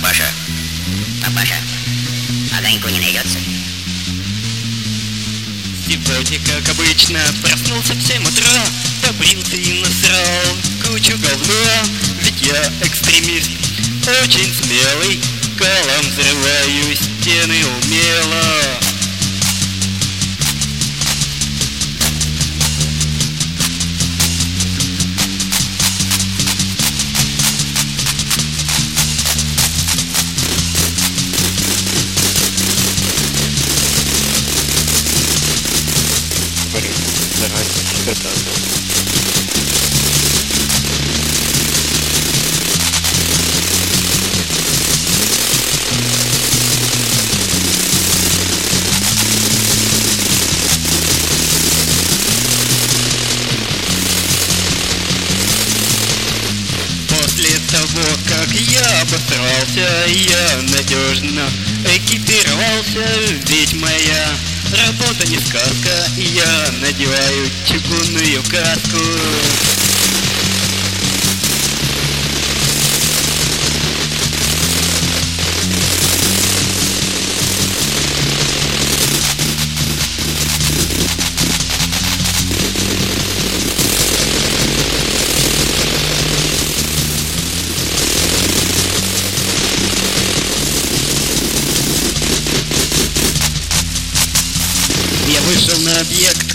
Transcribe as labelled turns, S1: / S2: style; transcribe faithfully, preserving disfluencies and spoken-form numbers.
S1: Папаша, папаша, огоньку не найдется?
S2: Сегодня, как обычно, проснулся в семь утра, побрился и насрал кучу говна. Ведь я экстремист, очень смелый, колом взрываю стены умело.
S3: Блин, давайте что-то.
S2: После того, как я обосрался, я надежно экипировался, ведь моя работа не сказка, я надеваю чугунную каску. Я вышел на объект